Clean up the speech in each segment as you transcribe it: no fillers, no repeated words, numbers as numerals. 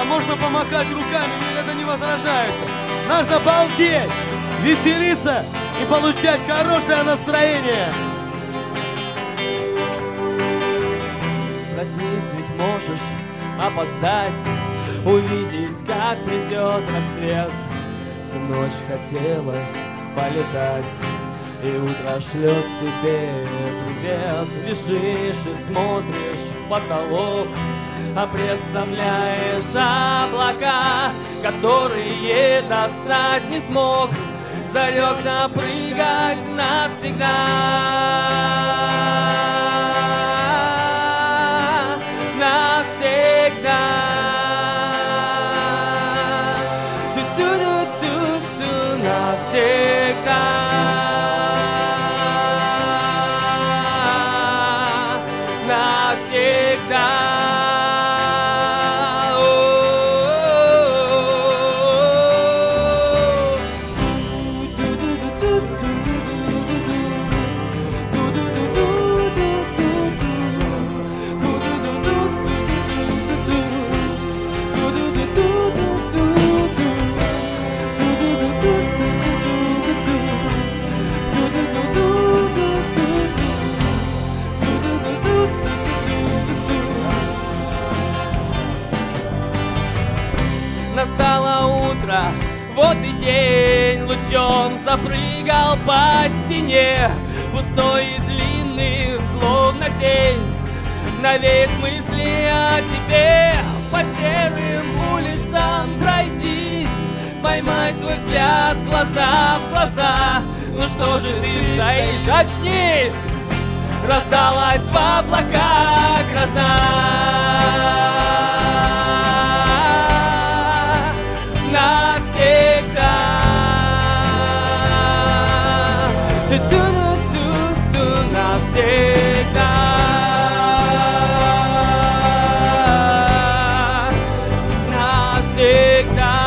можно помахать руками, мне это не возражается. Нужно балдеть, веселиться и получать хорошее настроение. Проснись, ведь можешь опоздать, увидеть, как придет рассвет. Всю ночь хотелось полетать, и утро шлет тебе привет. Лежишь и смотришь в потолок, а представляешь облака, которые достать не смог. Залег напрыгать навсегда. Навсегда. Ту-ту-ту-ту-ту, навсегда. Навсегда. Настало утро, вот и день, лучом запрыгал по стене, пустой и длинный, словно тень, навеет мысли о тебе. По серым улицам пройдись, поймать твой взгляд глаза в глаза. Ну что же ты стоишь, очнись! Раздалась в облаках гроза. Навсегда. Ту-ту-ту-ту, навсегда. Навсегда.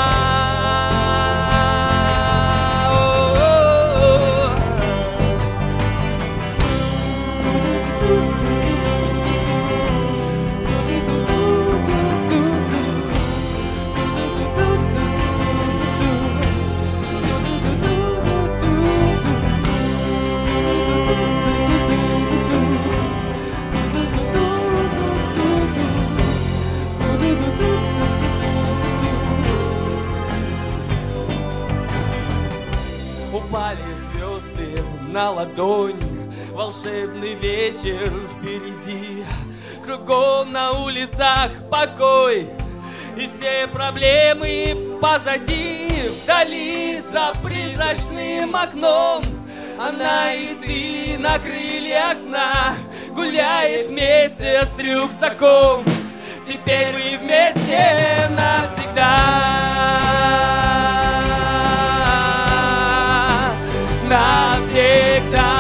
Упали звезды на ладонь, волшебный вечер впереди. Кругом на улицах покой, и все проблемы позади. Вдали за призрачным окном она и ты на крыльях сна. Гуляет вместе с рюкзаком, теперь вы вместе навсегда. Навсегда.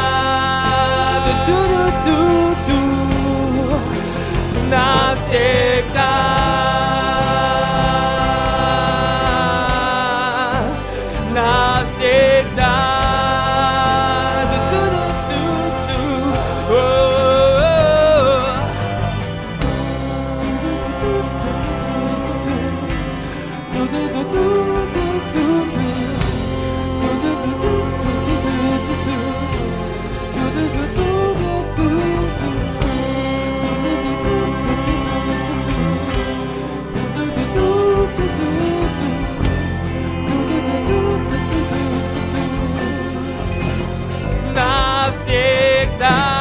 Ту-ту-ту-ту. Навсегда. Навсегда. Ту-ту-ту-ту. Навсегда.